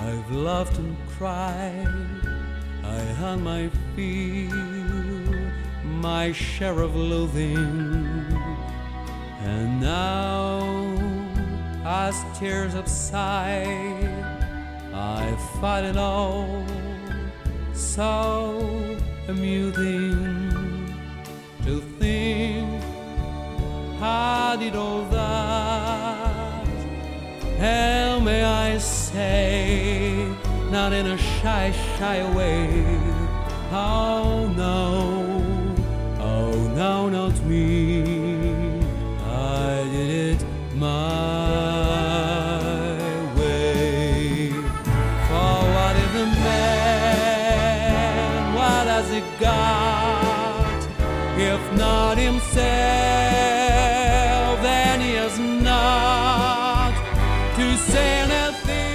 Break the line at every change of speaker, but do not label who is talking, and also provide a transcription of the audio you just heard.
I've loved and cried, I had my fill, my share of loathing, and now, as tears subside, I fight it all, so amusing to think I did all that, and may I say, not in a shy way, oh no, not me, I did it my way. For what if the man, what has he got, if not himself, then he has not to say anything.